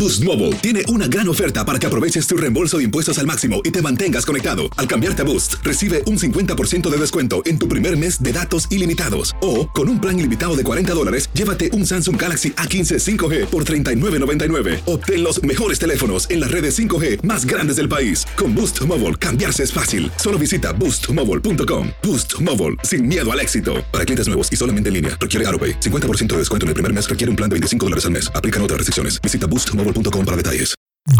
Boost Mobile tiene una gran oferta para que aproveches tu reembolso de impuestos al máximo y te mantengas conectado. Al cambiarte a Boost, recibe un 50% de descuento en tu primer mes de datos ilimitados. O, con un plan ilimitado de $40, llévate un Samsung Galaxy A15 5G por $39.99. Obtén los mejores teléfonos en las redes 5G más grandes del país. Con Boost Mobile, cambiarse es fácil. Solo visita boostmobile.com. Boost Mobile, sin miedo al éxito. Para clientes nuevos y solamente en línea, requiere AroPay. 50% de descuento en el primer mes requiere un plan de $25 al mes. Aplican otras restricciones. Visita boostmobile.com para detalles.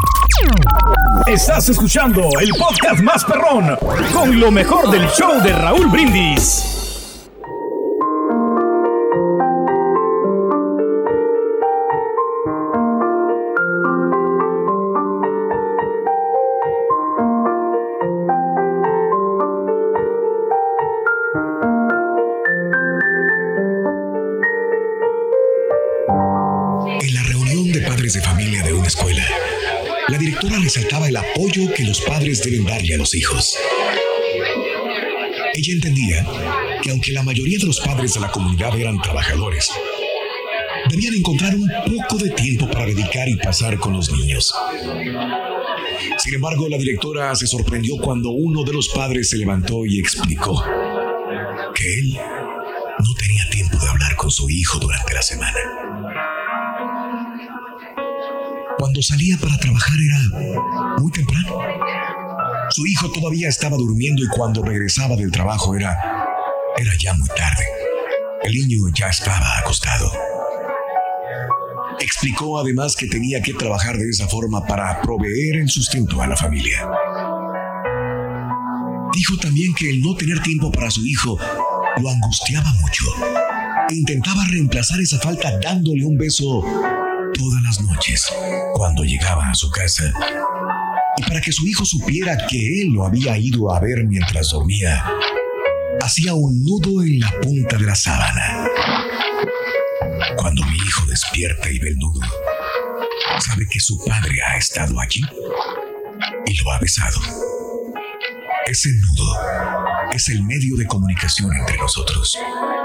Estás escuchando el podcast más perrón con lo mejor del show de Raúl Brindis. En la reunión de padres de familia de una escuela, la directora resaltaba el apoyo que los padres deben darle a los hijos. Ella entendía que aunque la mayoría de los padres de la comunidad eran trabajadores, debían encontrar un poco de tiempo para dedicar y pasar con los niños. Sin embargo, la directora se sorprendió cuando uno de los padres se levantó y explicó que él no tenía tiempo de hablar con su hijo durante la semana. Cuando salía para trabajar era muy temprano. Su hijo todavía estaba durmiendo y cuando regresaba del trabajo era ya muy tarde. El niño ya estaba acostado. Explicó además que tenía que trabajar de esa forma para proveer el sustento a la familia. Dijo también que el no tener tiempo para su hijo lo angustiaba mucho e intentaba reemplazar esa falta dándole un beso todas las noches cuando llegaba a su casa. Y para que su hijo supiera que él lo había ido a ver mientras dormía, hacía un nudo en la punta de la sábana. Cuando mi hijo despierta y ve el nudo, sabe que su padre ha estado allí y lo ha besado. Ese nudo es el medio de comunicación entre nosotros.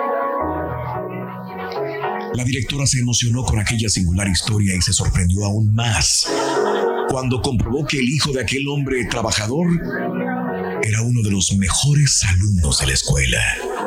La directora se emocionó con aquella singular historia y se sorprendió aún más cuando comprobó que el hijo de aquel hombre trabajador era uno de los mejores alumnos de la escuela.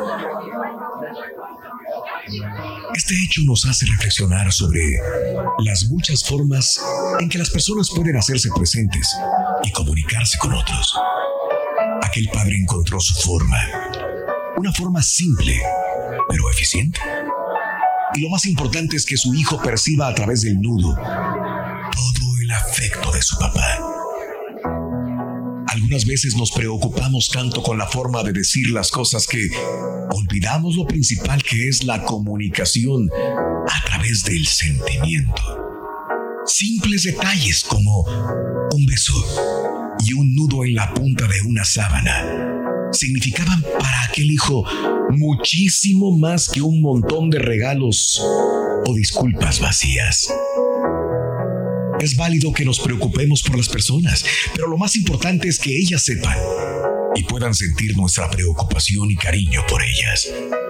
Este hecho nos hace reflexionar sobre las muchas formas en que las personas pueden hacerse presentes y comunicarse con otros. Aquel padre encontró su forma, una forma simple, pero eficiente. Y lo más importante es que su hijo perciba a través del nudo todo el afecto de su papá. Algunas veces nos preocupamos tanto con la forma de decir las cosas que olvidamos lo principal, que es la comunicación a través del sentimiento. Simples detalles como un beso y un nudo en la punta de una sábana significaban para aquel hijo muchísimo más que un montón de regalos o disculpas vacías. Es válido que nos preocupemos por las personas, pero lo más importante es que ellas sepan y puedan sentir nuestra preocupación y cariño por ellas.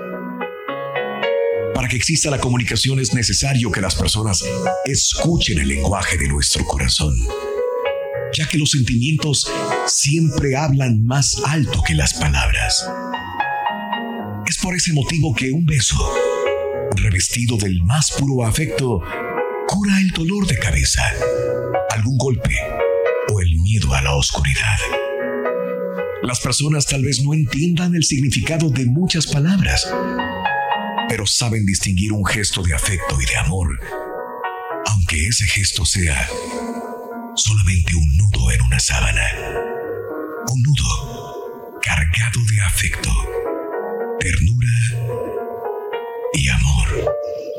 Para que exista la comunicación es necesario que las personas escuchen el lenguaje de nuestro corazón, ya que los sentimientos siempre hablan más alto que las palabras. Es por ese motivo que un beso, revestido del más puro afecto, cura el dolor de cabeza, algún golpe o el miedo a la oscuridad. Las personas tal vez no entiendan el significado de muchas palabras, pero saben distinguir un gesto de afecto y de amor, aunque ese gesto sea solamente un nudo en una sábana. Un nudo cargado de afecto, ternura y amor.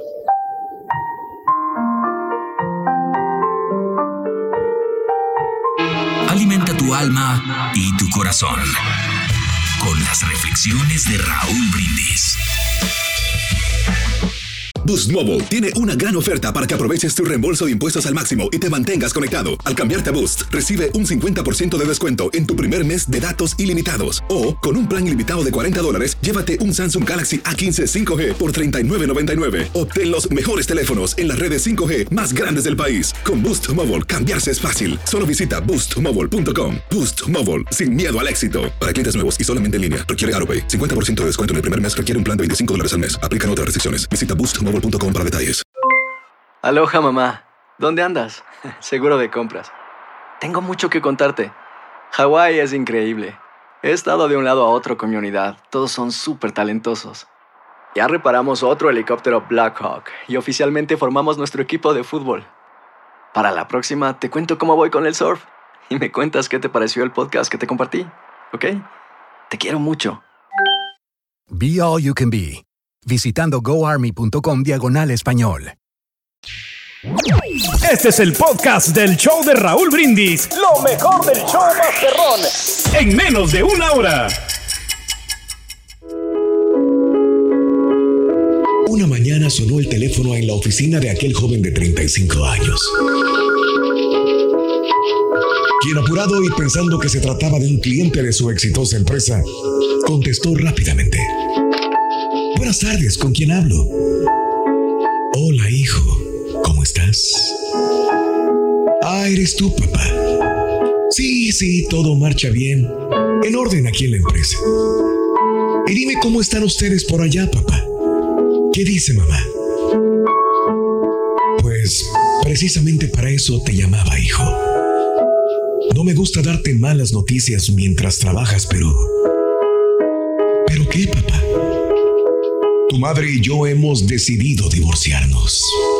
Alimenta tu alma y tu corazón con las reflexiones de Raúl Brindis. Boost Mobile tiene una gran oferta para que aproveches tu reembolso de impuestos al máximo y te mantengas conectado. Al cambiarte a Boost, recibe un 50% de descuento en tu primer mes de datos ilimitados. O, con un plan ilimitado de $40, llévate un Samsung Galaxy A15 5G por $39.99. Obtén los mejores teléfonos en las redes 5G más grandes del país. Con Boost Mobile, cambiarse es fácil. Solo visita boostmobile.com. Boost Mobile, sin miedo al éxito. Para clientes nuevos y solamente en línea, requiere AutoPay. 50% de descuento en el primer mes requiere un plan de $25 al mes. Aplican otras restricciones. Visita boostmobile.com para detalles. Aloha, mamá. ¿Dónde andas? Seguro de compras. Tengo mucho que contarte. Hawái es increíble. He estado de un lado a otro con mi unidad. Todos son súper talentosos. Ya reparamos otro helicóptero Blackhawk y oficialmente formamos nuestro equipo de fútbol. Para la próxima te cuento cómo voy con el surf y me cuentas qué te pareció el podcast que te compartí, ¿ok? Te quiero mucho. Be All You Can Be, visitando goarmy.com/español. Este es el podcast del show de Raúl Brindis. Lo mejor del show Masterrón. En menos de una hora. Una mañana sonó el teléfono en la oficina de aquel joven de 35 años. Quien, apurado y pensando que se trataba de un cliente de su exitosa empresa, contestó rápidamente. Buenas tardes, ¿con quién hablo? Hola, hijo, ¿cómo estás? Ah, ¿eres tú, papá? Sí, todo marcha bien. En orden aquí en la empresa. Y dime cómo están ustedes por allá, papá. ¿Qué dice mamá? Pues, precisamente para eso te llamaba, hijo. No me gusta darte malas noticias mientras trabajas, pero... ¿Pero qué, papá? Tu madre y yo hemos decidido divorciarnos.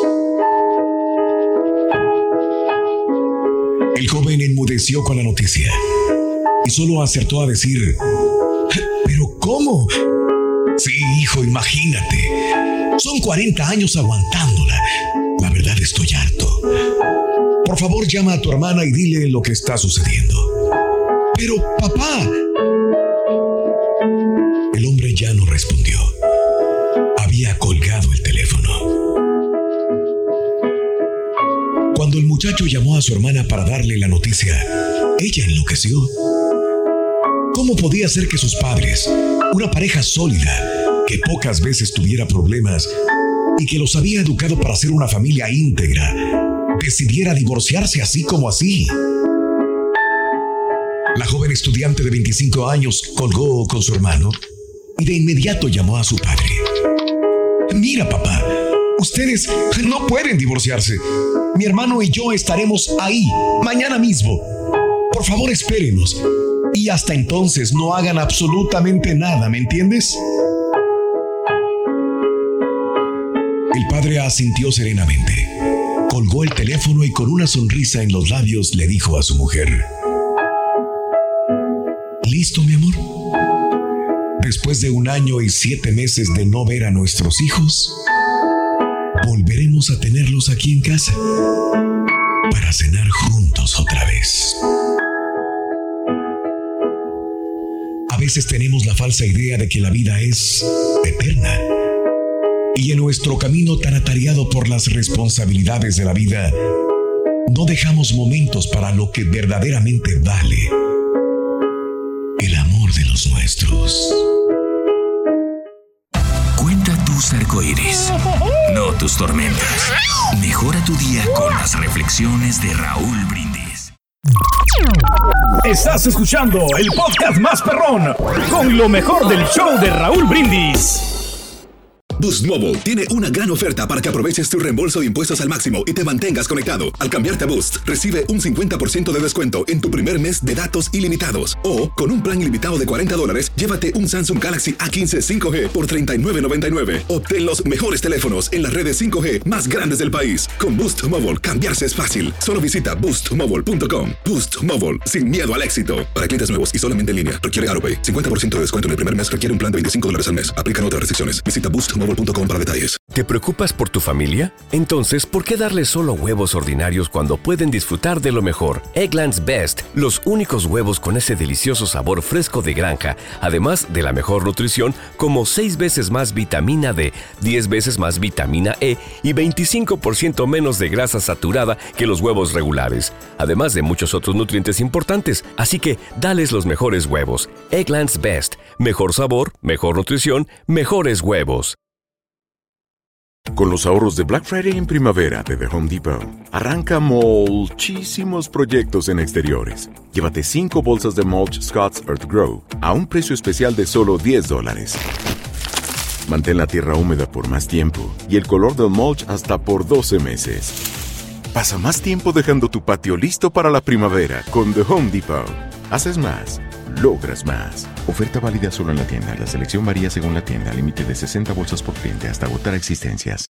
El joven enmudeció con la noticia y solo acertó a decir: ¿pero cómo? Sí, hijo, imagínate. Son 40 años aguantándola. La verdad, estoy harto. Por favor, llama a tu hermana y dile lo que está sucediendo. Pero, papá... El hombre ya no respondió. Había colgado el teléfono. Cuando el muchacho llamó a su hermana para darle la noticia, ella enloqueció. ¿Cómo podía ser que sus padres, una pareja sólida, que pocas veces tuviera problemas y que los había educado para ser una familia íntegra, decidiera divorciarse así como así? La joven estudiante de 25 años colgó con su hermano y de inmediato llamó a su padre. Mira, papá, ustedes no pueden divorciarse. Mi hermano y yo estaremos ahí mañana mismo. Por favor, espérenos. Y hasta entonces no hagan absolutamente nada, ¿me entiendes? El padre asintió serenamente. Colgó el teléfono y con una sonrisa en los labios le dijo a su mujer: ¿Listo, mi amor? Después de 1 año y 7 meses de no ver a nuestros hijos, volveremos a tenerlos aquí en casa para cenar juntos otra vez. A veces tenemos la falsa idea de que la vida es eterna. Y en nuestro camino tan atareado por las responsabilidades de la vida, no dejamos momentos para lo que verdaderamente vale: el amor de los nuestros. Cuenta tus arcoíris, no tus tormentas. Mejora tu día con las reflexiones de Raúl Brindis. Estás escuchando el podcast más perrón con lo mejor del show de Raúl Brindis. Boost Mobile tiene una gran oferta para que aproveches tu reembolso de impuestos al máximo y te mantengas conectado. Al cambiarte a Boost, recibe un 50% de descuento en tu primer mes de datos ilimitados. O, con un plan ilimitado de $40, llévate un Samsung Galaxy A15 5G por $39.99. Obtén los mejores teléfonos en las redes 5G más grandes del país. Con Boost Mobile, cambiarse es fácil. Solo visita boostmobile.com. Boost Mobile, sin miedo al éxito. Para clientes nuevos y solamente en línea, requiere AutoPay. 50% de descuento en el primer mes requiere un plan de $25 al mes. Aplican otras restricciones. Visita boostmobile.com boostmobile.com para detalles. ¿Te preocupas por tu familia? Entonces, ¿por qué darles solo huevos ordinarios cuando pueden disfrutar de lo mejor? Eggland's Best, los únicos huevos con ese delicioso sabor fresco de granja, además de la mejor nutrición, como 6 veces más vitamina D, 10 veces más vitamina E y 25% menos de grasa saturada que los huevos regulares, además de muchos otros nutrientes importantes. Así que, dales los mejores huevos. Eggland's Best. Mejor sabor, mejor nutrición, mejores huevos. Con los ahorros de Black Friday en primavera de The Home Depot, arranca muchísimos proyectos en exteriores. Llévate 5 bolsas de mulch Scott's Earth Grow a un precio especial de solo $10. Mantén la tierra húmeda por más tiempo y el color del mulch hasta por 12 meses. Pasa más tiempo dejando tu patio listo para la primavera con The Home Depot. Haces más, logras más. Oferta válida solo en la tienda. La selección varía según la tienda. Límite de 60 bolsas por cliente hasta agotar existencias.